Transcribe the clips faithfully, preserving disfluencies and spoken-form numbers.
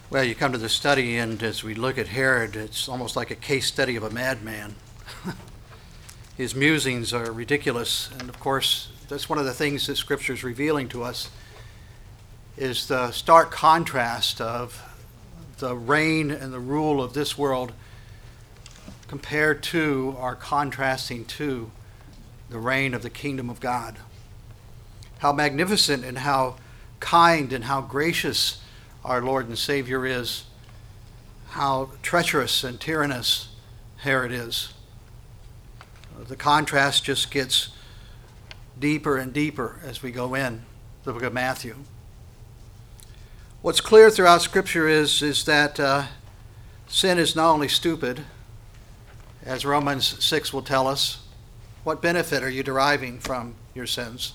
Well, you come to the study, and as we look at Herod, it's almost like a case study of a madman. His musings are ridiculous, and of course, that's one of the things that Scripture is revealing to us, is the stark contrast of the reign and the rule of this world compared to, or contrasting to, the reign of the kingdom of God. How magnificent and how kind and how gracious our Lord and Savior is, how treacherous and tyrannous Herod is. The contrast just gets deeper and deeper as we go in the book of Matthew. What's clear throughout Scripture is, is that uh, sin is not only stupid, as Romans six will tell us. What benefit are you deriving from your sins?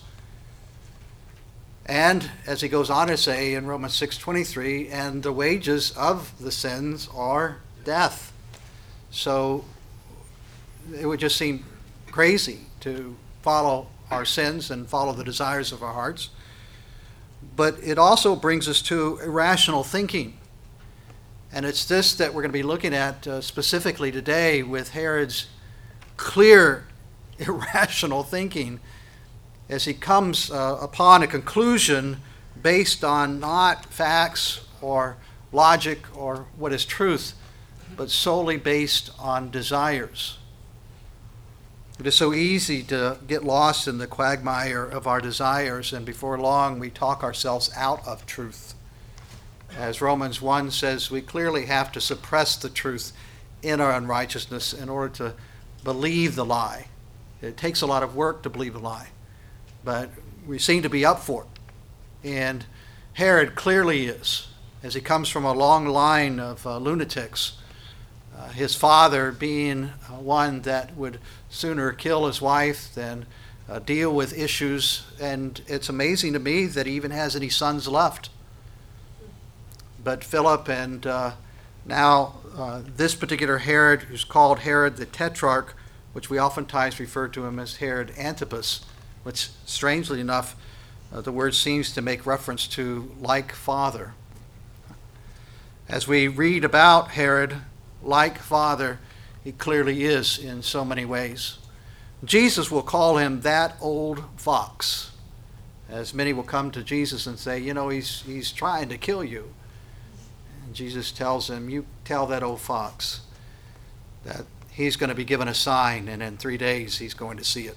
And as he goes on to say in Romans six twenty-three, and the wages of the sins are death. So it would just seem crazy to follow our sins and follow the desires of our hearts. But it also brings us to irrational thinking. And it's this that we're going to be looking at uh, specifically today with Herod's clear irrational thinking as he comes uh, upon a conclusion based on not facts or logic or what is truth, but solely based on desires. It is so easy to get lost in the quagmire of our desires, and before long we talk ourselves out of truth. As Romans one says, we clearly have to suppress the truth in our unrighteousness in order to believe the lie. It takes a lot of work to believe a lie, but we seem to be up for it. And Herod clearly is, as he comes from a long line of uh, lunatics, uh, his father being uh, one that would sooner kill his wife than uh, deal with issues. And it's amazing to me that he even has any sons left. But Philip and uh, now uh, this particular Herod, who's called Herod the Tetrarch, which we oftentimes refer to him as Herod Antipas, which, strangely enough, uh, the word seems to make reference to like father. As we read about Herod, like father, he clearly is in so many ways. Jesus will call him that old fox, as many will come to Jesus and say, you know, he's he's trying to kill you. And Jesus tells him, you tell that old fox that he's going to be given a sign, and in three days he's going to see it.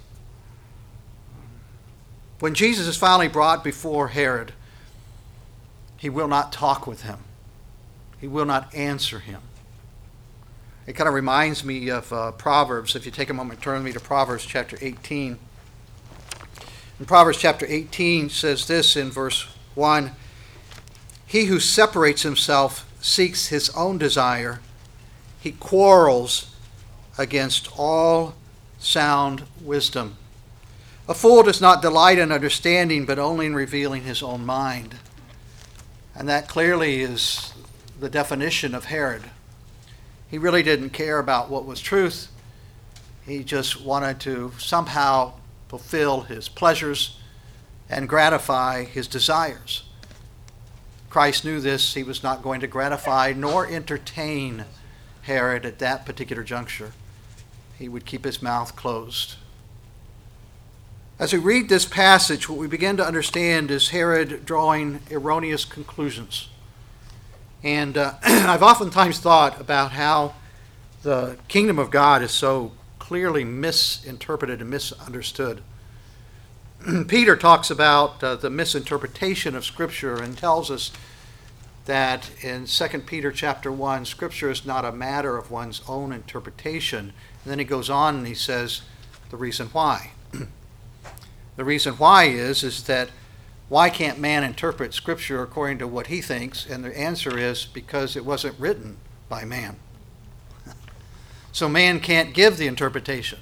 When Jesus is finally brought before Herod, he will not talk with him. He will not answer him. It kind of reminds me of uh, Proverbs. If you take a moment, turn with me to Proverbs chapter eighteen. And Proverbs chapter eighteen says this in verse one, he who separates himself seeks his own desire. He quarrels against all sound wisdom. A fool does not delight in understanding, but only in revealing his own mind. And that clearly is the definition of Herod. He really didn't care about what was truth. He just wanted to somehow fulfill his pleasures and gratify his desires. Christ knew this. He was not going to gratify nor entertain Herod at that particular juncture. He would keep his mouth closed. As we read this passage, what we begin to understand is Herod drawing erroneous conclusions. And uh, I've oftentimes thought about how the kingdom of God is so clearly misinterpreted and misunderstood. Peter talks about uh, the misinterpretation of Scripture and tells us that in Second Peter chapter one, Scripture is not a matter of one's own interpretation. And then he goes on and he says the reason why. The reason why is, is that why can't man interpret Scripture according to what he thinks? And the answer is because it wasn't written by man. So man can't give the interpretation.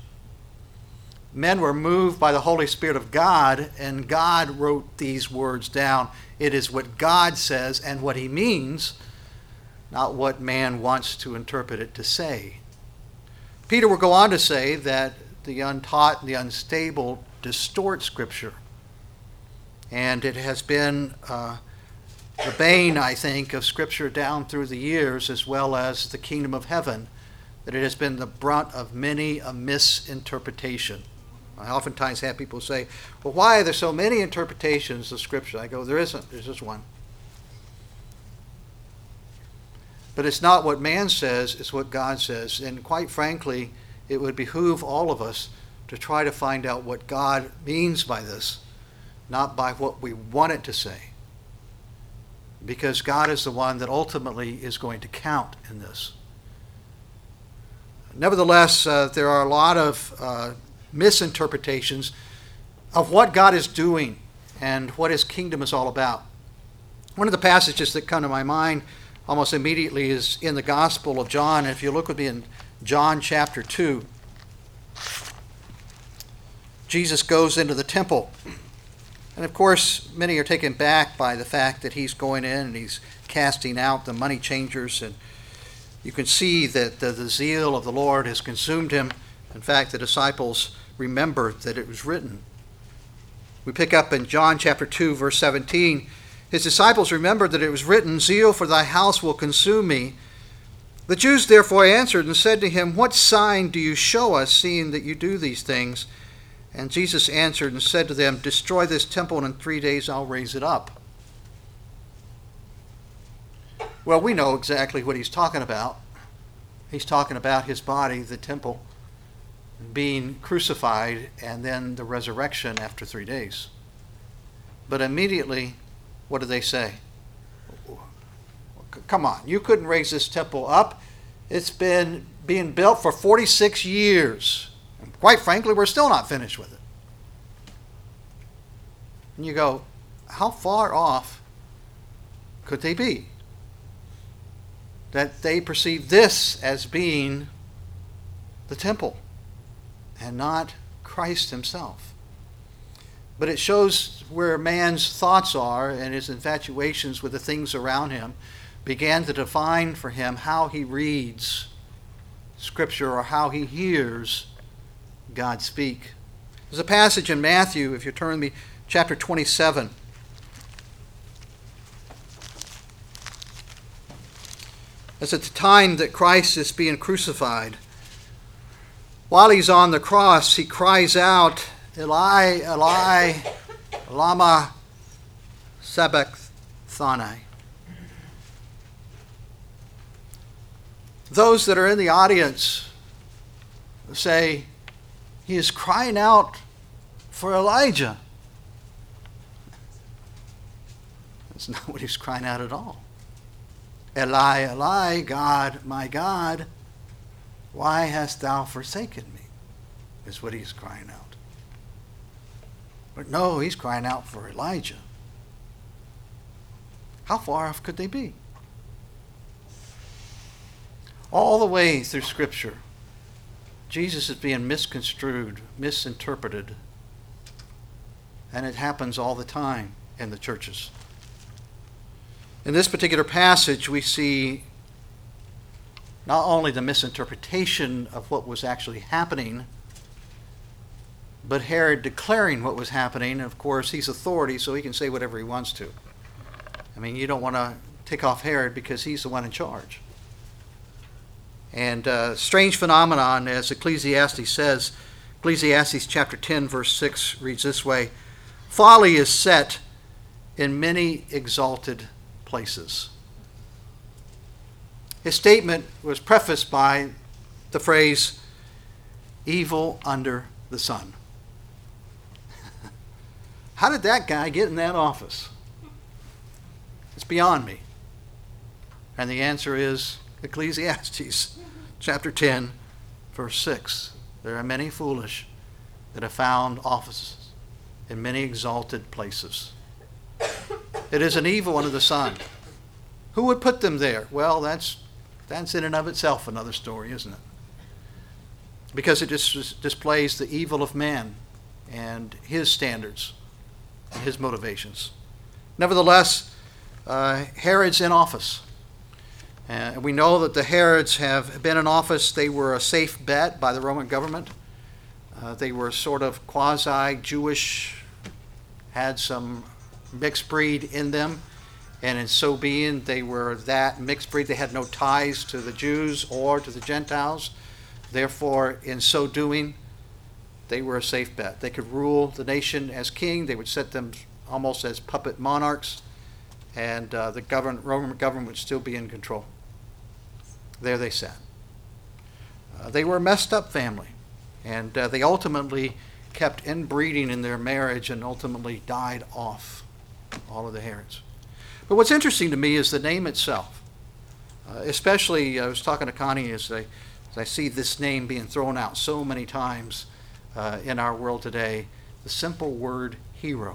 Men were moved by the Holy Spirit of God, and God wrote these words down. It is what God says and what he means, not what man wants to interpret it to say. Peter will go on to say that the untaught and the unstable distort Scripture. And it has been uh, the bane, I think, of Scripture down through the years, as well as the kingdom of heaven, that it has been the brunt of many a misinterpretation. I oftentimes have people say, well, why are there so many interpretations of Scripture? I go, there isn't. There's just one. But it's not what man says, it's what God says. And quite frankly, it would behoove all of us to try to find out what God means by this, not by what we want it to say. Because God is the one that ultimately is going to count in this. Nevertheless, uh, there are a lot of uh, misinterpretations of what God is doing and what his kingdom is all about. One of the passages that come to my mind almost immediately is in the Gospel of John. If you look with me in John chapter two, Jesus goes into the temple. And of course, many are taken back by the fact that he's going in and he's casting out the money changers. And you can see that the, the zeal of the Lord has consumed him. In fact, the disciples remembered that it was written. We pick up in John chapter two, verse seventeen. His disciples remembered that it was written, zeal for thy house will consume me. The Jews therefore answered and said to him, what sign do you show us, seeing that you do these things? And Jesus answered and said to them, destroy this temple, and in three days I'll raise it up. Well, we know exactly what he's talking about. He's talking about his body, the temple, being crucified, and then the resurrection after three days. But immediately, what do they say? Come on, you couldn't raise this temple up. It's been being built for forty-six years. And quite frankly, we're still not finished with it. And you go, how far off could they be? That they perceive this as being the temple and not Christ himself. But it shows where man's thoughts are, and his infatuations with the things around him began to define for him how he reads Scripture or how he hears God speak. There's a passage in Matthew, if you turn to me, chapter twenty-seven. It's at the time that Christ is being crucified. While he's on the cross, he cries out, Eli, Eli, lama sabachthani. Those that are in the audience say, he is crying out for Elijah. That's not what he's crying out at all. Eli, Eli, God, my God, why hast thou forsaken me? Is what he's crying out. But no, he's crying out for Elijah. How far off could they be? All the way through Scripture, Jesus is being misconstrued, misinterpreted, and it happens all the time in the churches. In this particular passage, we see not only the misinterpretation of what was actually happening, but Herod declaring what was happening. Of course, he's authority, so he can say whatever he wants to. I mean, you don't want to tick off Herod because he's the one in charge. And uh, strange phenomenon, as Ecclesiastes says, Ecclesiastes chapter ten, verse six reads this way, folly is set in many exalted places. His statement was prefaced by the phrase, evil under the sun. How did that guy get in that office? It's beyond me. And the answer is Ecclesiastes chapter ten, verse six. There are many foolish that have found offices in many exalted places. It is an evil under the sun. Who would put them there? Well, that's that's in and of itself another story, isn't it? Because it just displays the evil of man and his standards and his motivations. Nevertheless, uh, Herod's in office. And uh, we know that the Herods have been in office. They were a safe bet by the Roman government. Uh, they were sort of quasi-Jewish, had some mixed breed in them. And in so being, they were that mixed breed. They had no ties to the Jews or to the Gentiles. Therefore, in so doing, they were a safe bet. They could rule the nation as king. They would set them almost as puppet monarchs, and uh, the government, Roman government would still be in control. There they sat. Uh, they were a messed up family, and uh, they ultimately kept inbreeding in their marriage and ultimately died off, all of the Herods. But what's interesting to me is the name itself. Uh, especially, I was talking to Connie as I, as I see this name being thrown out so many times uh, in our world today, the simple word hero.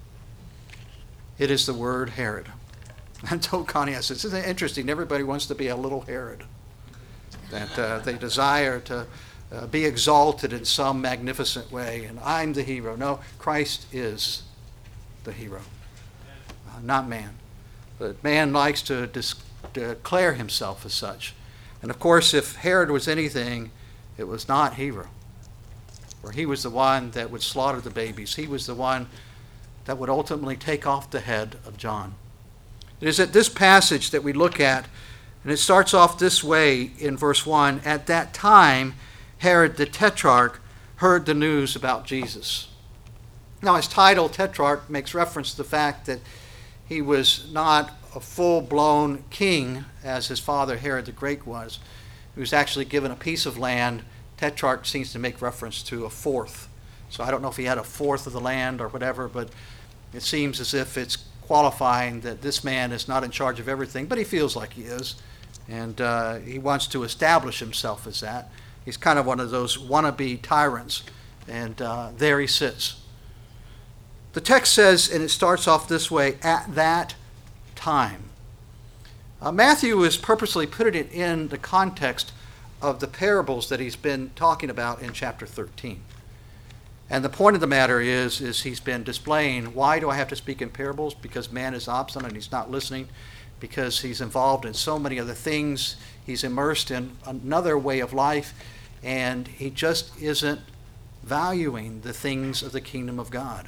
It is the word Herod. I told Connie, I said, isn't it interesting? Everybody wants to be a little Herod. That uh, they desire to uh, be exalted in some magnificent way, and I'm the hero. No, Christ is the hero, uh, not man. But man likes to dis- declare himself as such. And of course, if Herod was anything, it was not hero. For he was the one that would slaughter the babies. He was the one that would ultimately take off the head of John. It is at this passage that we look at, and it starts off this way in verse one. At that time, Herod the Tetrarch heard the news about Jesus. Now, his title, Tetrarch, makes reference to the fact that he was not a full-blown king as his father Herod the Great was. He was actually given a piece of land. Tetrarch seems to make reference to a fourth. So I don't know if he had a fourth of the land or whatever, but it seems as if it's qualifying that this man is not in charge of everything, but he feels like he is. And uh, he wants to establish himself as that. He's kind of one of those wannabe tyrants. And uh, there he sits. The text says, and it starts off this way, at that time. Uh, Matthew is purposely putting it in the context of the parables that he's been talking about in chapter thirteen. And the point of the matter is, is he's been displaying, why do I have to speak in parables? Because man is obstinate and he's not listening, because he's involved in so many other things. He's immersed in another way of life, and he just isn't valuing the things of the kingdom of God.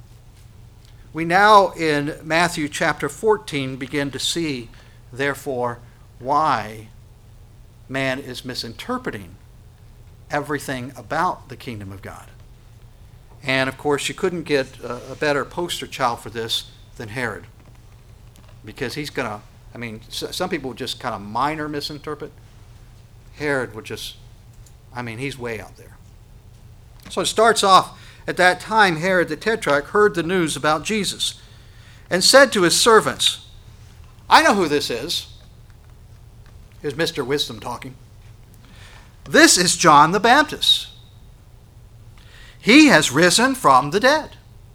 We now, in Matthew chapter fourteen, begin to see, therefore, why man is misinterpreting everything about the kingdom of God. And, of course, you couldn't get a, a better poster child for this than Herod. Because he's going to, I mean, so, some people would just kind of minor misinterpret. Herod would just, I mean, he's way out there. So it starts off, at that time Herod the Tetrarch heard the news about Jesus and said to his servants, I know who this is. Here's Mister Wisdom talking. This is John the Baptist. He has risen from the dead.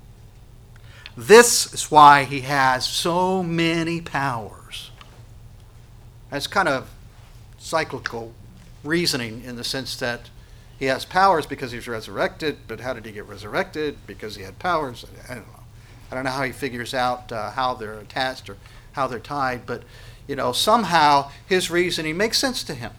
This is why he has so many powers. That's kind of cyclical reasoning in the sense that he has powers because he's resurrected, but how did he get resurrected? Because he had powers. I don't know. I don't know how he figures out uh, how they're attached or how they're tied, but you know, somehow his reasoning makes sense to him.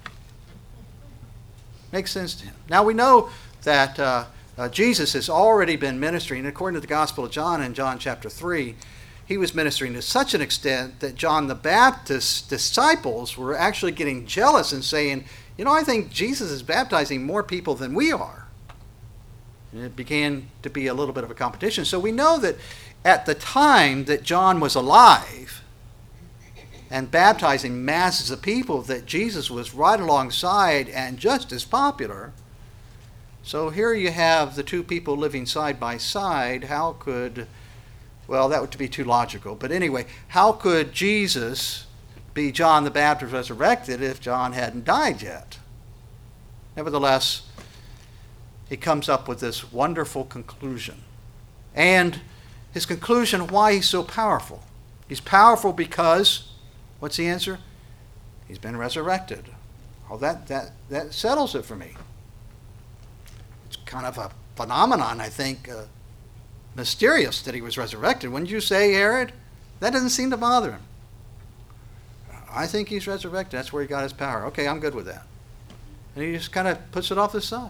Makes sense to him. Now we know that uh, uh, Jesus has already been ministering, according to the Gospel of John in John chapter three, he was ministering to such an extent that John the Baptist's disciples were actually getting jealous and saying, you know, I think Jesus is baptizing more people than we are. And it began to be a little bit of a competition. So we know that at the time that John was alive and baptizing masses of people, that Jesus was right alongside and just as popular. So here you have the two people living side by side. How could, well, that would be too logical. But anyway, how could Jesus be John the Baptist resurrected if John hadn't died yet? Nevertheless, he comes up with this wonderful conclusion. And his conclusion, why he's so powerful. He's powerful because, what's the answer? He's been resurrected. Oh, that, that, that settles it for me. It's kind of a phenomenon, I think, uh, mysterious that he was resurrected. Wouldn't you say, Herod? That doesn't seem to bother him. I think he's resurrected. That's where he got his power. Okay, I'm good with that. And he just kind of puts it off the side.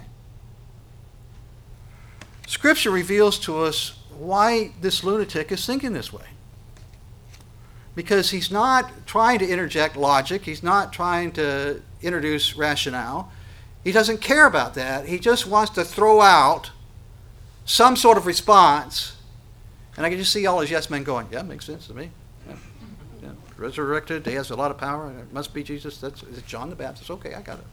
Scripture reveals to us why this lunatic is thinking this way. because he's not trying to interject logic. He's not trying to introduce rationale. He doesn't care about that. He just wants to throw out some sort of response. And I can just see all his yes men going, yeah, makes sense to me. Yeah. Yeah. Resurrected, he has a lot of power. It must be Jesus. That's is it John the Baptist. Okay, I got it.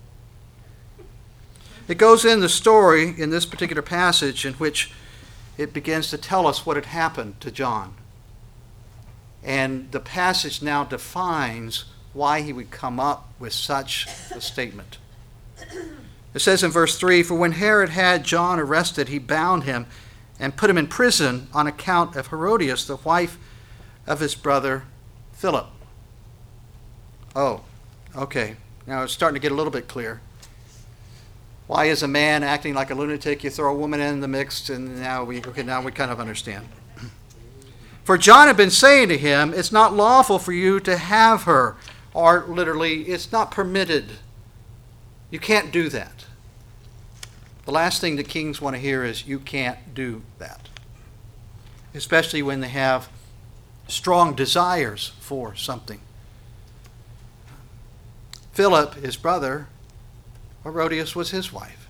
It goes in the story in this particular passage in which it begins to tell us what had happened to John. And the passage now defines why he would come up with such a statement. It says in verse three, "For when Herod had John arrested, he bound him and put him in prison on account of Herodias, the wife of his brother Philip." Oh, okay. Now it's starting to get a little bit clear. Why is a man acting like a lunatic? You throw a woman in the mix, and now we okay. Now we kind of understand. For John had been saying to him, "It's not lawful for you to have her," or literally, "It's not permitted. You can't do that." The last thing the kings want to hear is, "You can't do that," especially when they have strong desires for something. Philip, his brother, Herodias was his wife.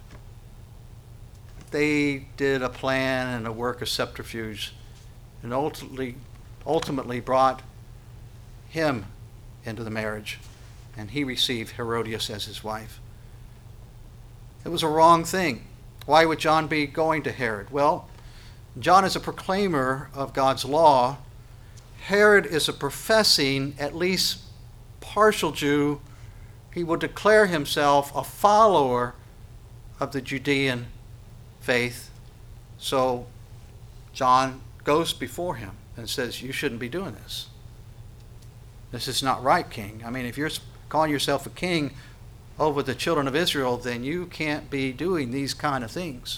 They did a plan and a work of subterfuge and ultimately, ultimately brought him into the marriage, and he received Herodias as his wife. It was a wrong thing. Why would John be going to Herod? Well, John is a proclaimer of God's law. Herod is a professing, at least partial Jew. He will declare himself a follower of the Judean faith. So John goes before him and says, "You shouldn't be doing this. This is not right, king. I mean, if you're calling yourself a king over the children of Israel, then you can't be doing these kind of things."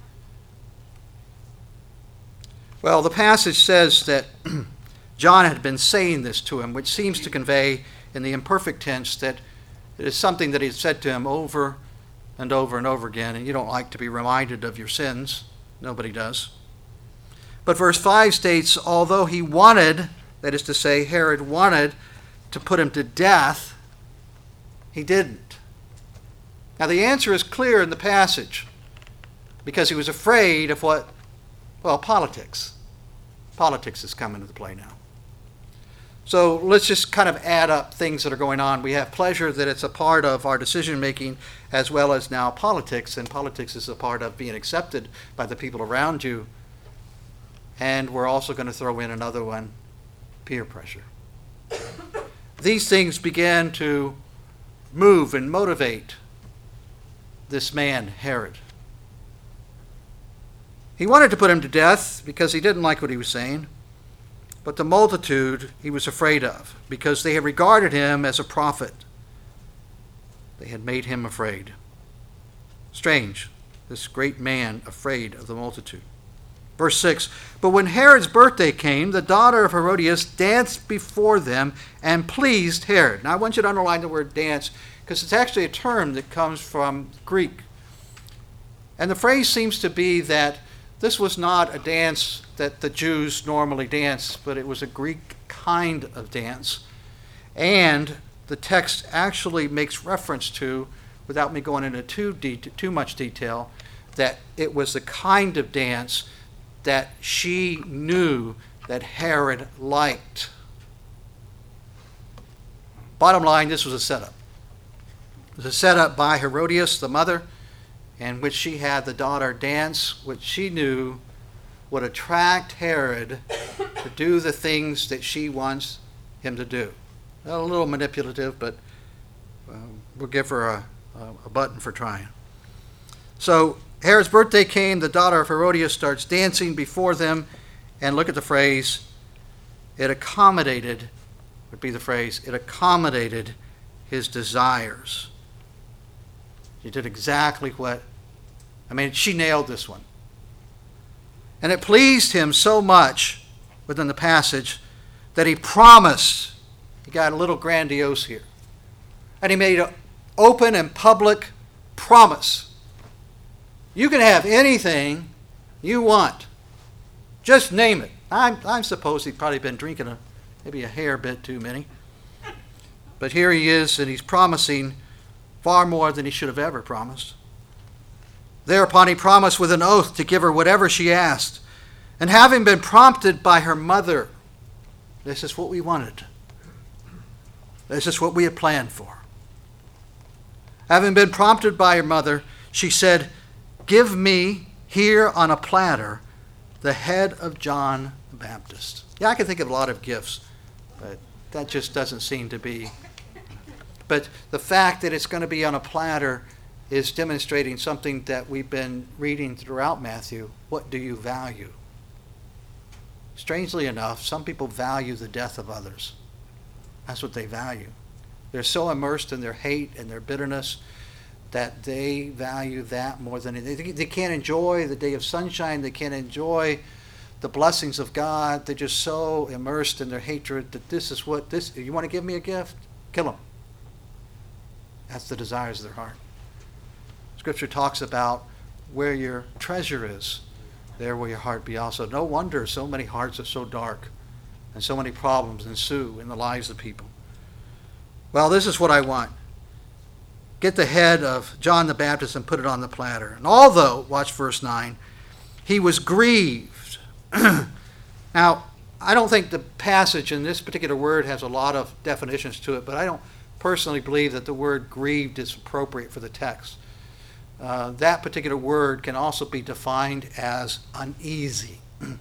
Well, the passage says that John had been saying this to him, which seems to convey in the imperfect tense that it is something that he had said to him over and over and over again, and you don't like to be reminded of your sins. Nobody does. But verse five states, although he wanted, that is to say, Herod wanted to put him to death, he didn't. Now the answer is clear in the passage, because he was afraid of what, well, politics. Politics has come into play now. So let's just kind of add up things that are going on. We have pleasure that it's a part of our decision making, as well as now politics, and politics is a part of being accepted by the people around you. And we're also going to throw in another one, peer pressure. These things began to move and motivate this man, Herod. He wanted to put him to death because he didn't like what he was saying. But the multitude he was afraid of, because they had regarded him as a prophet. They had made him afraid. Strange, this great man afraid of the multitude. Verse six, "But when Herod's birthday came, the daughter of Herodias danced before them and pleased Herod." Now I want you to underline the word dance, because it's actually a term that comes from Greek. And the phrase seems to be that this was not a dance that the Jews normally dance, but it was a Greek kind of dance. And the text actually makes reference to, without me going into too, de- too much detail, that it was the kind of dance that she knew that Herod liked. Bottom line, this was a setup. It was a setup by Herodias, the mother, in which she had the daughter dance, which she knew would attract Herod to do the things that she wants him to do. A little manipulative, but uh, we'll give her a, a button for trying. So Herod's birthday came, the daughter of Herodias starts dancing before them, and look at the phrase, it accommodated, would be the phrase, it accommodated his desires. She did exactly what, I mean, she nailed this one. And it pleased him so much within the passage that he promised, he got a little grandiose here, and he made an open and public promise. You can have anything you want. Just name it. I, I suppose he'd probably been drinking a, maybe a hair bit too many. But here he is, and he's promising far more than he should have ever promised. Thereupon he promised with an oath to give her whatever she asked. And having been prompted by her mother, this is what we wanted. This is what we had planned for. Having been prompted by her mother, she said, "Give me here on a platter the head of John the Baptist." Yeah, I can think of a lot of gifts, but that just doesn't seem to be. But the fact that it's going to be on a platter is demonstrating something that we've been reading throughout Matthew. What do you value? Strangely enough, some people value the death of others. That's what they value. They're so immersed in their hate and their bitterness that they value that more than anything. They can't enjoy the day of sunshine. They can't enjoy the blessings of God. They're just so immersed in their hatred that this is what this. You want to give me a gift? Kill them. That's the desires of their heart. Scripture talks about where your treasure is, there will your heart be also. No wonder so many hearts are so dark and so many problems ensue in the lives of people. Well, this is what I want. Get the head of John the Baptist and put it on the platter. And although, watch verse nine, he was grieved. Now, I don't think the passage in this particular word has a lot of definitions to it, but I don't personally believe that the word grieved is appropriate for the text. Uh, that particular word can also be defined as uneasy. And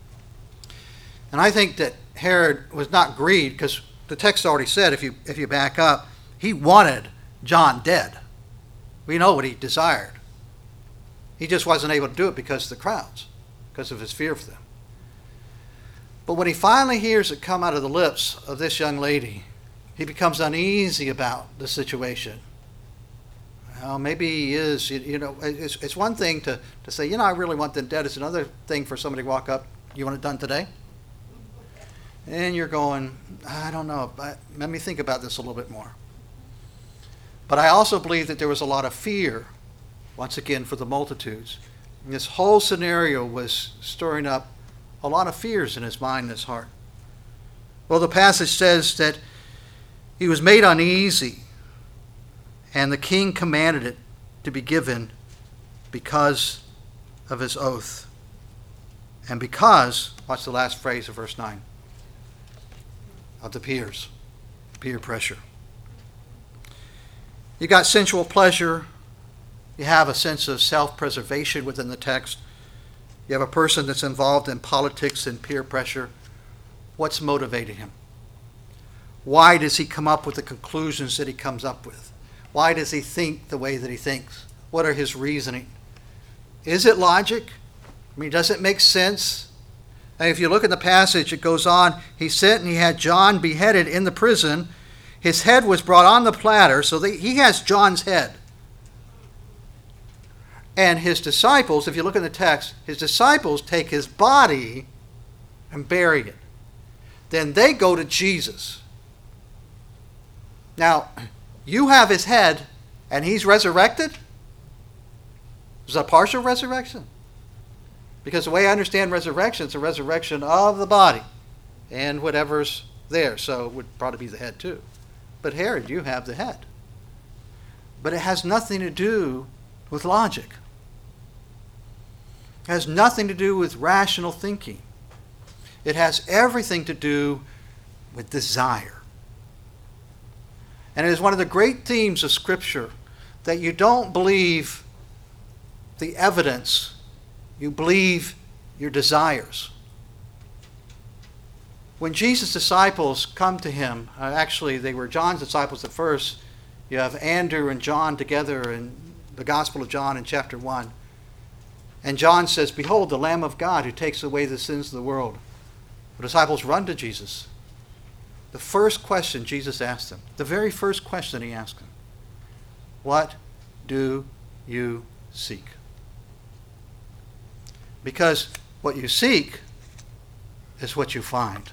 I think that Herod was not grieved because the text already said, if you if you back up, he wanted John dead. We know what he desired. He just wasn't able to do it because of the crowds, because of his fear for them. But when he finally hears it come out of the lips of this young lady, he becomes uneasy about the situation. Well, maybe he is, you, you know, it's, it's one thing to, to say, you know, I really want them dead. It's another thing for somebody to walk up, you want it done today? And you're going, I don't know, but let me think about this a little bit more. But I also believe that there was a lot of fear, once again, for the multitudes. And this whole scenario was stirring up a lot of fears in his mind and his heart. Well, the passage says that he was made uneasy, and the king commanded it to be given because of his oath. And because, watch the last phrase of verse nine, of the peers, peer pressure. You got sensual pleasure. You have a sense of self-preservation within the text. You have a person that's involved in politics and peer pressure. What's motivating him? Why does he come up with the conclusions that he comes up with? Why does he think the way that he thinks? What are his reasoning? Is it logic? I mean, does it make sense? And if you look at the passage, it goes on. He sent and he had John beheaded in the prison. His head was brought on the platter, so they, he has John's head. And his disciples, if you look in the text, his disciples take his body and bury it. Then they go to Jesus. Now, you have his head, and he's resurrected? Is it a partial resurrection? Because the way I understand resurrection, it's a resurrection of the body and whatever's there. So it would probably be the head too. But Herod, you have the head. But it has nothing to do with logic. It has nothing to do with rational thinking. It has everything to do with desire. And it is one of the great themes of Scripture that you don't believe the evidence, you believe your desires. When Jesus' disciples come to him, uh, actually they were John's disciples at first. You have Andrew and John together in the Gospel of John in chapter one. And John says, "Behold, the Lamb of God who takes away the sins of the world." The disciples run to Jesus. The first question Jesus asked them, the very first question he asked them, what do you seek? Because what you seek is what you find.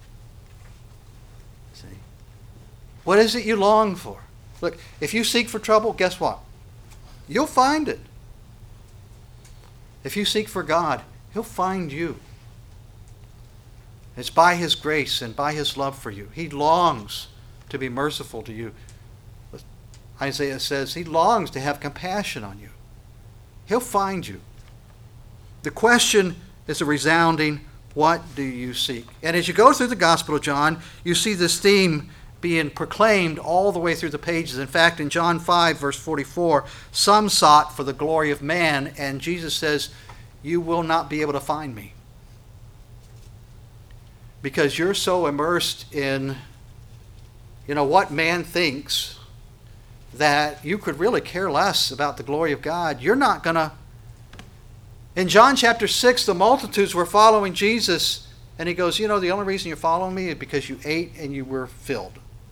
See? What is it you long for? Look, if you seek for trouble, guess what? You'll find it. If you seek for God, he'll find you. It's by his grace and by his love for you. He longs to be merciful to you. Isaiah says he longs to have compassion on you. He'll find you. The question is a resounding, what do you seek? And as you go through the Gospel of John, you see this theme being proclaimed all the way through the pages. In fact, in John five, verse forty-four, some sought for the glory of man, and Jesus says, you will not be able to find me. Because you're so immersed in, you know, what man thinks that you could really care less about the glory of God. You're not going to. In John chapter six, the multitudes were following Jesus, and he goes, you know, the only reason you're following me is because you ate and you were filled.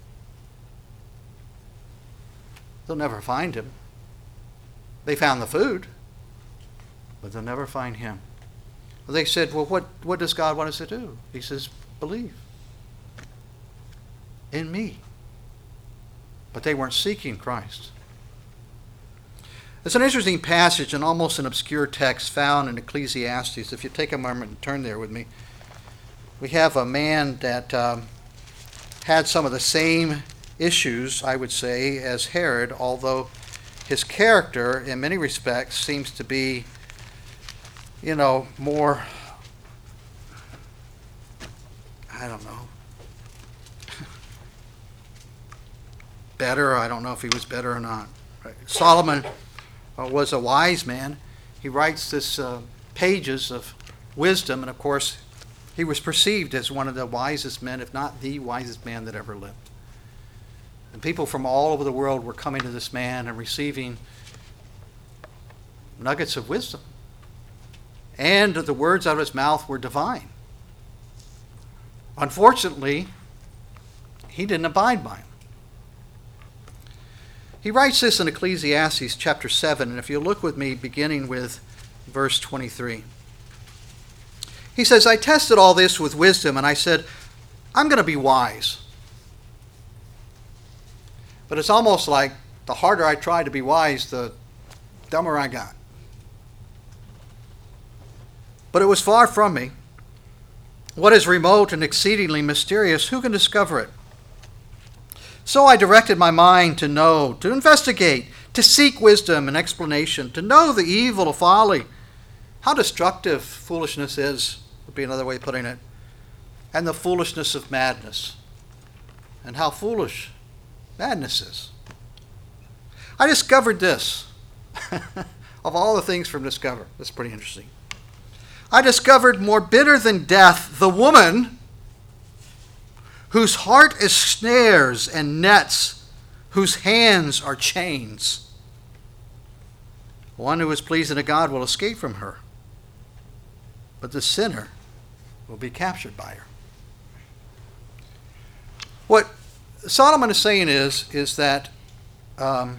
They'll never find him. They found the food, but they'll never find him. They said, well, what, what does God want us to do? He says, believe in me. But they weren't seeking Christ. It's an interesting passage and almost an obscure text found in Ecclesiastes. If you take a moment and turn there with me, we have a man that um, had some of the same issues, I would say, as Herod, although his character, in many respects, seems to be, you know, more, I don't know, better. I don't know if he was better or not. Solomon uh, was a wise man. He writes this uh, pages of wisdom, and of course, he was perceived as one of the wisest men, if not the wisest man that ever lived. And people from all over the world were coming to this man and receiving nuggets of wisdom. And the words out of his mouth were divine. Unfortunately, he didn't abide by them. He writes this in Ecclesiastes chapter seven, and if you look with me, beginning with verse twenty-three. He says, I tested all this with wisdom, and I said, I'm going to be wise. But it's almost like the harder I try to be wise, the dumber I got. But it was far from me. What is remote and exceedingly mysterious, who can discover it? So I directed my mind to know, to investigate, to seek wisdom and explanation, to know the evil of folly. How destructive foolishness is, would be another way of putting it. And the foolishness of madness. And how foolish madness is. I discovered this. Of all the things from Discover. That's pretty interesting. I discovered more bitter than death the woman whose heart is snares and nets, whose hands are chains. One who is pleasing to God will escape from her, but the sinner will be captured by her. What Solomon is saying is, is that um,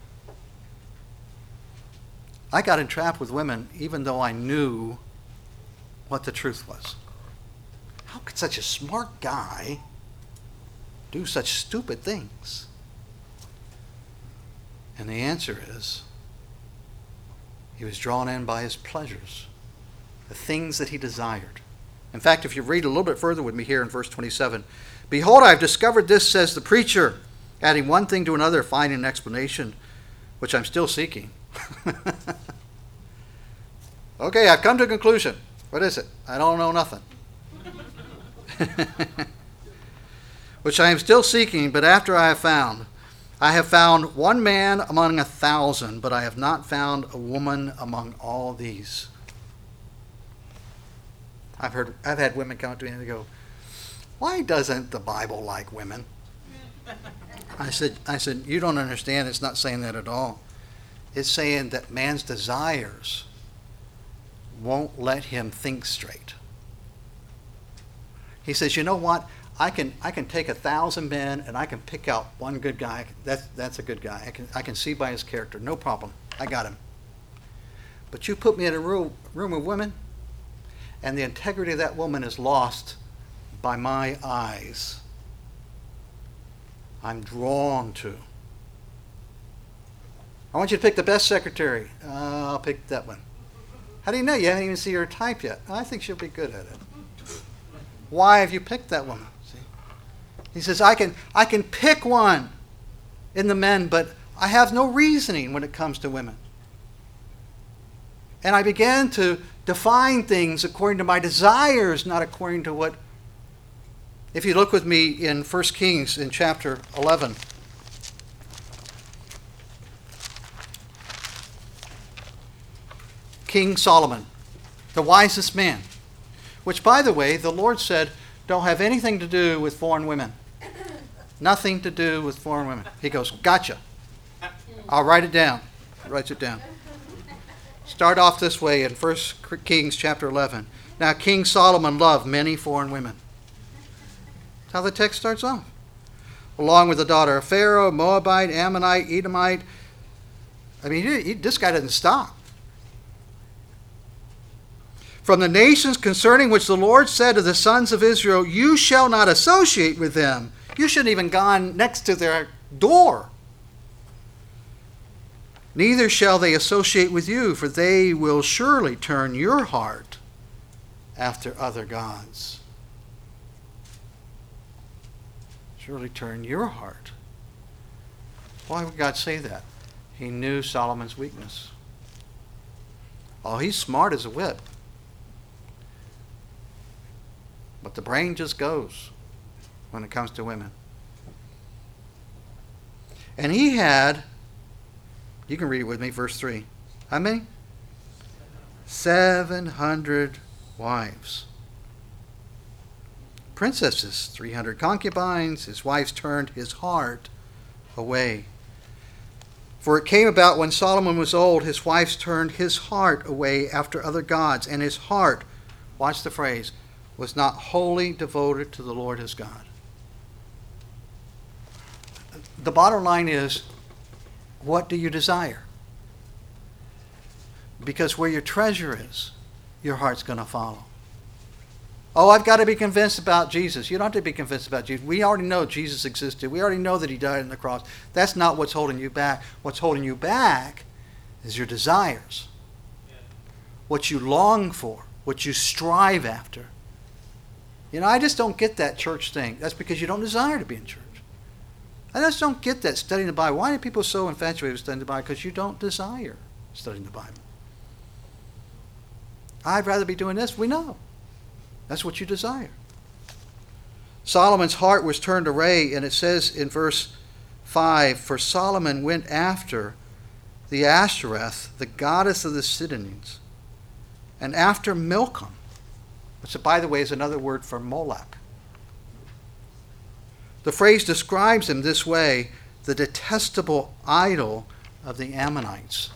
I got entrapped with women even though I knew what the truth was. How could such a smart guy do such stupid things? And the answer is, he was drawn in by his pleasures, the things that he desired. In fact, if you read a little bit further with me here in verse twenty-seven, behold, I have discovered this, says the preacher, adding one thing to another, finding an explanation, which I'm still seeking. Okay, I've come to a conclusion. What is it? I don't know nothing. Which I am still seeking, but after I have found, I have found one man among a thousand, but I have not found a woman among all these. I've heard, I've had women come up to me and they go, why doesn't the Bible like women? I said, I said, you don't understand. It's not saying that at all. It's saying that man's desires won't let him think straight. He says, you know what? I can I can take a thousand men and I can pick out one good guy. That's that's a good guy. I can I can see by his character. No problem. I got him. But you put me in a room room of women, and the integrity of that woman is lost by my eyes. I'm drawn to. I want you to pick the best secretary. Uh, I'll pick that one. How do you know? You haven't even seen her type yet. I think she'll be good at it. Why have you picked that woman? See? He says, I can, I can pick one in the men, but I have no reasoning when it comes to women. And I began to define things according to my desires, not according to what... If you look with me in First Kings in chapter eleven. King Solomon, the wisest man, which, by the way, the Lord said, don't have anything to do with foreign women. Nothing to do with foreign women. He goes, gotcha. I'll write it down. Writes it down. Start off this way in First Kings chapter eleven. Now King Solomon loved many foreign women. That's how the text starts off. Along with the daughter of Pharaoh, Moabite, Ammonite, Edomite. I mean, he, he, this guy doesn't stop. From the nations concerning which the Lord said to the sons of Israel, you shall not associate with them. You shouldn't even gone next to their door. Neither shall they associate with you, for they will surely turn your heart after other gods. Surely turn your heart. Why would God say that? He knew Solomon's weakness. Oh, he's smart as a whip. But the brain just goes when it comes to women. And he had, you can read it with me, verse three. How many? seven hundred wives. Princesses, three hundred concubines. His wives turned his heart away. For it came about when Solomon was old, his wives turned his heart away after other gods, and his heart, watch the phrase, was not wholly devoted to the Lord his God. The bottom line is, what do you desire? Because where your treasure is, your heart's going to follow. Oh, I've got to be convinced about Jesus. You don't have to be convinced about Jesus. We already know Jesus existed. We already know that he died on the cross. That's not what's holding you back. What's holding you back is your desires. What you long for, what you strive after. You know, I just don't get that church thing. That's because you don't desire to be in church. I just don't get that studying the Bible. Why are people so infatuated with studying the Bible? Because you don't desire studying the Bible. I'd rather be doing this. We know. That's what you desire. Solomon's heart was turned away, and it says in verse five, for Solomon went after the Ashtoreth, the goddess of the Sidonians, and after Milcom, which, by the way, is another word for Moloch. The phrase describes him this way, the detestable idol of the Ammonites.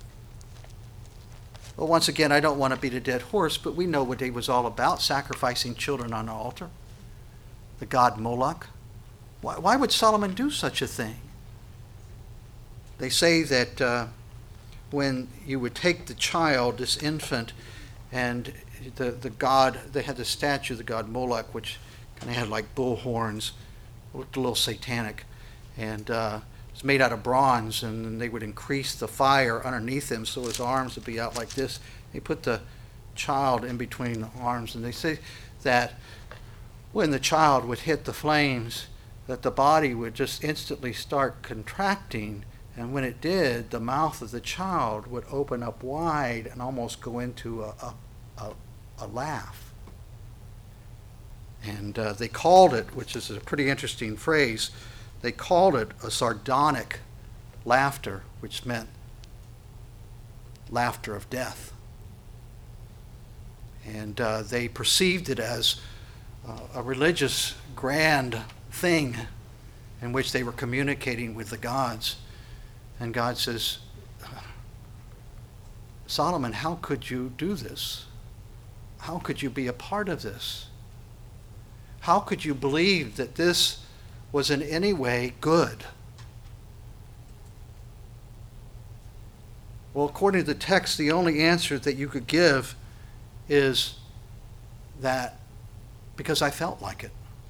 Well, once again, I don't want to beat a dead horse, but we know what he was all about, sacrificing children on the altar. The god Moloch. Why, why would Solomon do such a thing? They say that uh, when you would take the child, this infant, and the, the god, they had the statue of the god Moloch, which kind of had like bull horns, looked a little satanic, and uh, it was made out of bronze, and then they would increase the fire underneath him so his arms would be out like this. They put the child in between the arms, and they say that when the child would hit the flames, that the body would just instantly start contracting, and when it did, the mouth of the child would open up wide and almost go into a, a, a, a laugh. And uh, they called it, which is a pretty interesting phrase, they called it a sardonic laughter, which meant laughter of death. And uh, they perceived it as uh, a religious grand thing in which they were communicating with the gods. And God says, Solomon, how could you do this? How could you be a part of this? How could you believe that this was in any way good? Well, according to the text, the only answer that you could give is that because I felt like it.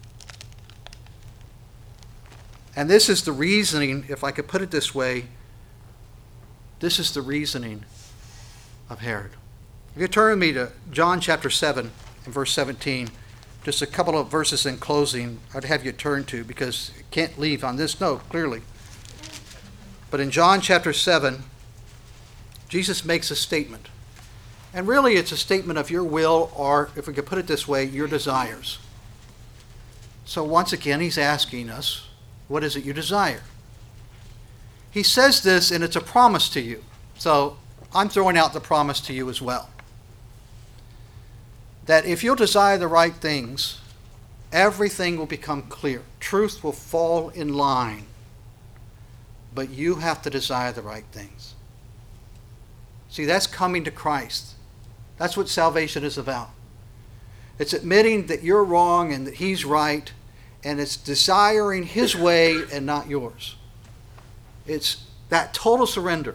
And this is the reasoning, if I could put it this way, this is the reasoning of Herod. If you turn with me to John chapter seven and verse seventeen, Just a couple of verses in closing I'd have you turn to, because you can't leave on this note, clearly. But in John chapter seven, Jesus makes a statement. And really it's a statement of your will, or if we could put it this way, your desires. So once again, he's asking us, what is it you desire? He says this, and it's a promise to you. So I'm throwing out the promise to you as well. That if you'll desire the right things, everything will become clear. Truth will fall in line. But you have to desire the right things. See, that's coming to Christ. That's what salvation is about. It's admitting that you're wrong and that he's right, and it's desiring his way and not yours. It's that total surrender.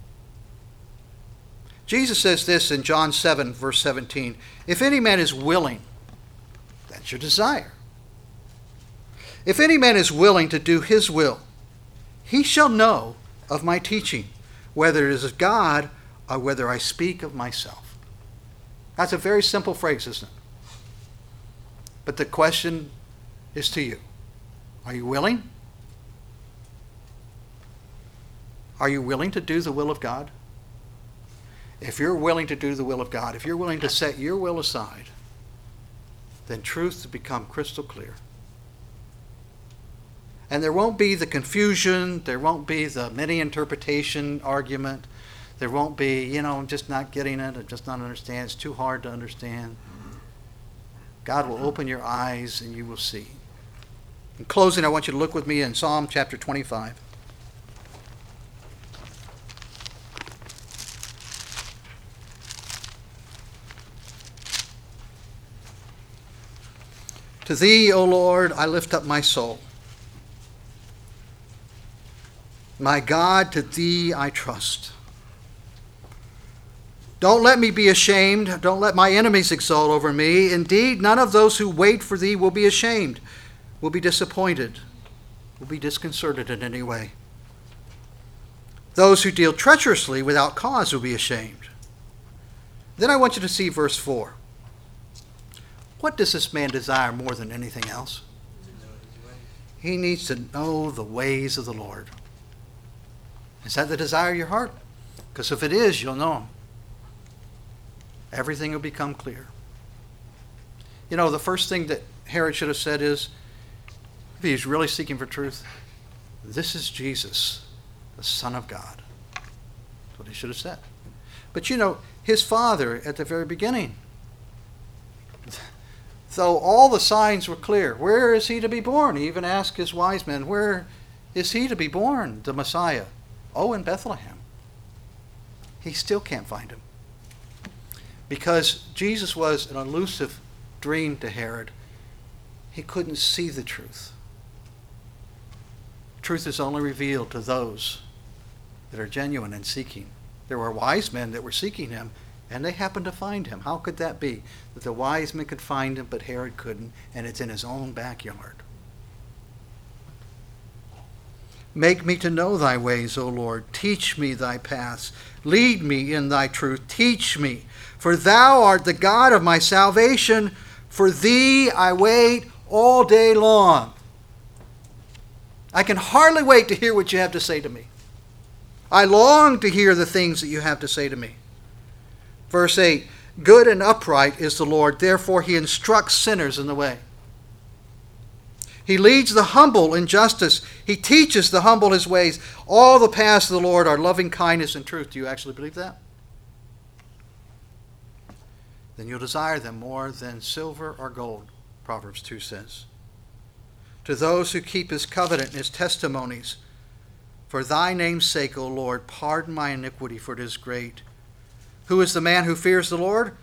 Jesus says this in John seven, verse seventeen. If any man is willing, that's your desire. If any man is willing to do his will, he shall know of my teaching, whether it is of God or whether I speak of myself. That's a very simple phrase, isn't it? But the question is to you. Are you willing? Are you willing to do the will of God? If you're willing to do the will of God, if you're willing to set your will aside, then truth will become crystal clear. And there won't be the confusion, there won't be the many interpretation argument, there won't be, you know, I'm just not getting it, I'm just not understanding, it's too hard to understand. God will open your eyes and you will see. In closing, I want you to look with me in Psalm chapter twenty-five. To thee, O Lord, I lift up my soul. My God, to thee I trust. Don't let me be ashamed. Don't let my enemies exult over me. Indeed, none of those who wait for thee will be ashamed, will be disappointed, will be disconcerted in any way. Those who deal treacherously without cause will be ashamed. Then I want you to see verse four. What does this man desire more than anything else? He needs to know the ways of the Lord. Is that the desire of your heart? Because if it is, you'll know him. Everything will become clear. You know, the first thing that Herod should have said is, if he's really seeking for truth, this is Jesus, the Son of God. That's what he should have said. But you know, his father at the very beginning, though all the signs were clear, where is he to be born? He even asked his wise men, where is he to be born, the Messiah? Oh, in Bethlehem. He still can't find him. Because Jesus was an elusive dream to Herod. He couldn't see the truth. Truth is only revealed to those that are genuine and seeking. There were wise men that were seeking him, and they happened to find him. How could that be? That the wise men could find him, but Herod couldn't, and it's in his own backyard. Make me to know thy ways, O Lord. Teach me thy paths. Lead me in thy truth. Teach me. For thou art the God of my salvation. For thee I wait all day long. I can hardly wait to hear what you have to say to me. I long to hear the things that you have to say to me. Verse eight, good and upright is the Lord, therefore he instructs sinners in the way. He leads the humble in justice. He teaches the humble his ways. All the paths of the Lord are loving kindness and truth. Do you actually believe that? Then you'll desire them more than silver or gold, Proverbs two says. To those who keep his covenant and his testimonies, for thy name's sake, O Lord, pardon my iniquity, for it is great. Who is the man who fears the Lord?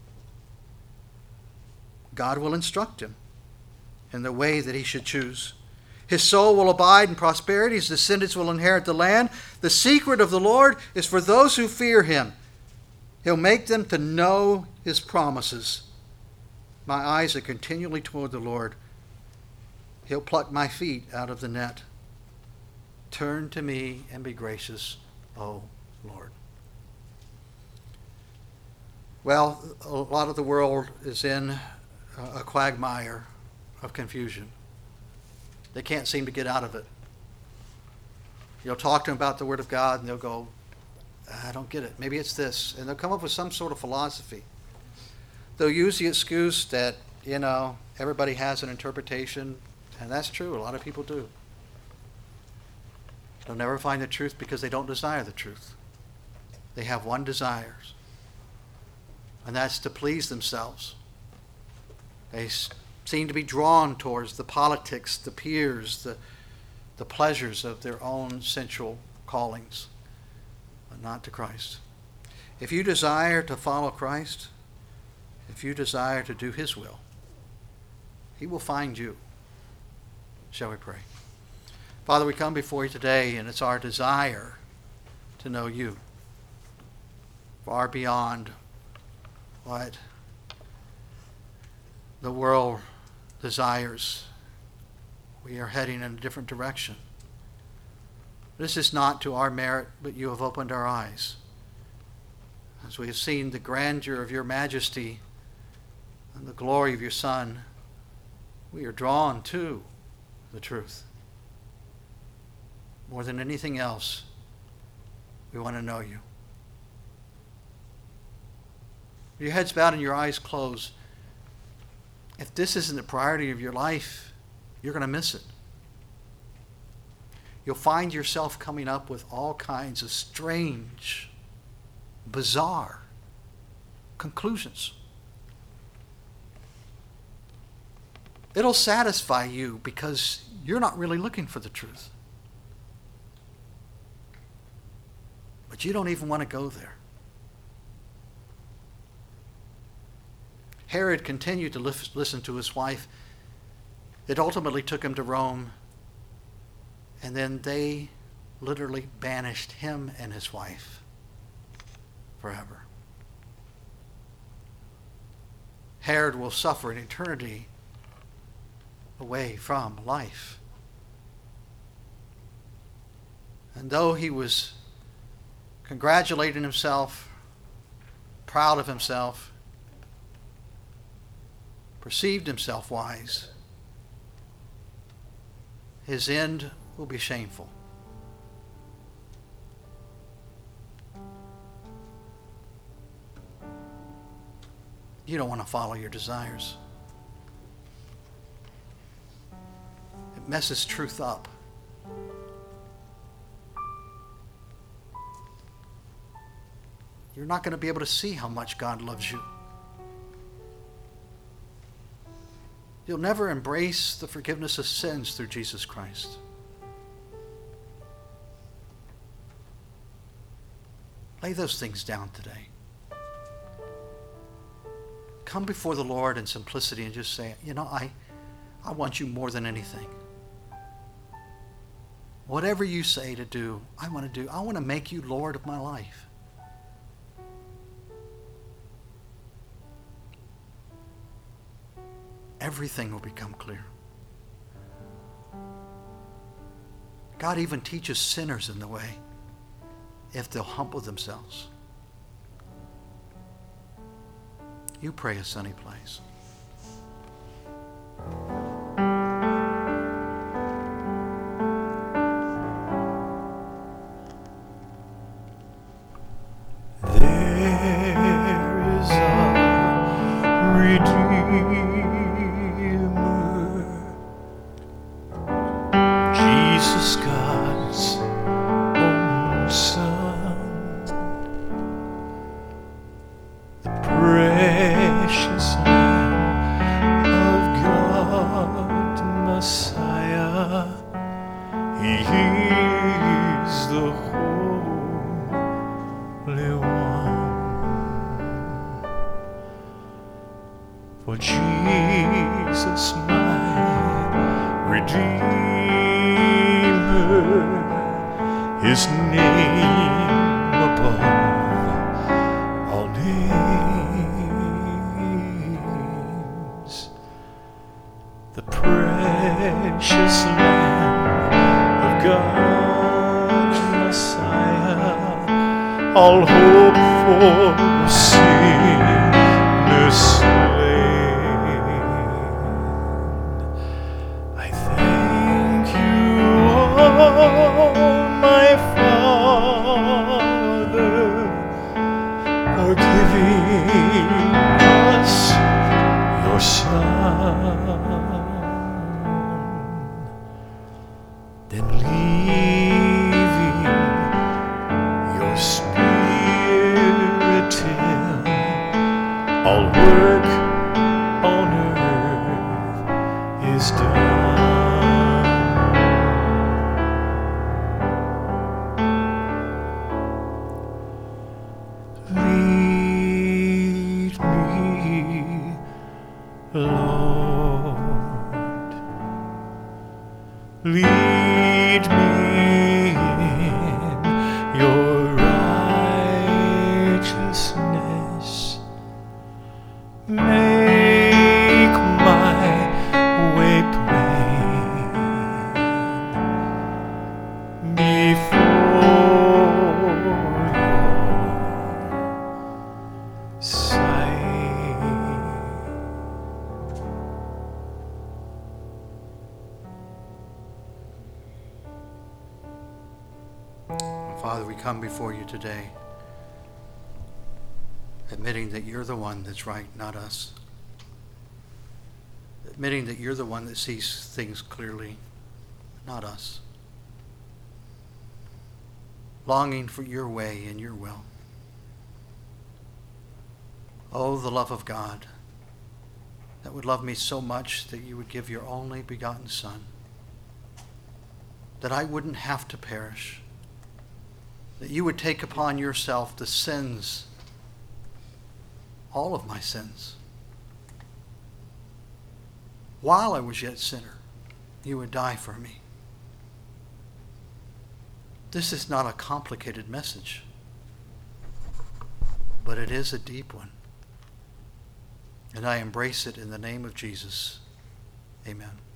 God will instruct him in the way that he should choose. His soul will abide in prosperity. His descendants will inherit the land. The secret of the Lord is for those who fear him. He'll make them to know his promises. My eyes are continually toward the Lord. He'll pluck my feet out of the net. Turn to me and be gracious, O Lord. Well, a lot of the world is in a quagmire of confusion. They can't seem to get out of it. You'll talk to them about the Word of God, and they'll go, I don't get it. Maybe it's this. And they'll come up with some sort of philosophy. They'll use the excuse that, you know, everybody has an interpretation, and that's true. A lot of people do. They'll never find the truth because they don't desire the truth. They have one desire, and that's to please themselves. They seem to be drawn towards the politics, the peers, the, the pleasures of their own sensual callings, but not to Christ. If you desire to follow Christ, if you desire to do His will, He will find you. Shall we pray? Father, we come before you today, and it's our desire to know you far beyond what the world desires. We are heading in a different direction. This is not to our merit, but you have opened our eyes. As we have seen the grandeur of your majesty and the glory of your Son, we are drawn to the truth. More than anything else, we want to know you. With your heads bowed and your eyes closed, if this isn't the priority of your life, you're going to miss it. You'll find yourself coming up with all kinds of strange, bizarre conclusions. It'll satisfy you because you're not really looking for the truth. But you don't even want to go there. Herod continued to listen to his wife. It ultimately took him to Rome, and then they literally banished him and his wife forever. Herod will suffer an eternity away from life. And though he was congratulating himself, proud of himself, perceived himself wise, his end will be shameful. You don't want to follow your desires. It messes truth up. You're not going to be able to see how much God loves you. You'll never embrace the forgiveness of sins through Jesus Christ. Lay those things down today. Come before the Lord in simplicity and just say, you know, I, I want you more than anything. Whatever you say to do, I want to do. I want to make you Lord of my life. Everything will become clear. God even teaches sinners in the way if they'll humble themselves. You pray a sunny place. There is a Redeemer, Jesus, God's own Son, the precious Lamb of God, Messiah. He is the Holy One. For Jesus, my Redeemer, His name above all names, the precious Lamb of God, Messiah, all hope for sinners slain. and leaving your spirit till all work on earth is done. Lead me, Lord, lead me in your righteousness. Make my way plain before your sight. Father, we come before you today, admitting that you're the one that's right, not us. Admitting that you're the one that sees things clearly, not us. Longing for your way and your will. Oh, the love of God that would love me so much that you would give your only begotten Son, that I wouldn't have to perish, that you would take upon yourself the sins, all of my sins. While I was yet a sinner, you would die for me. This is not a complicated message, but it is a deep one. And I embrace it in the name of Jesus. Amen.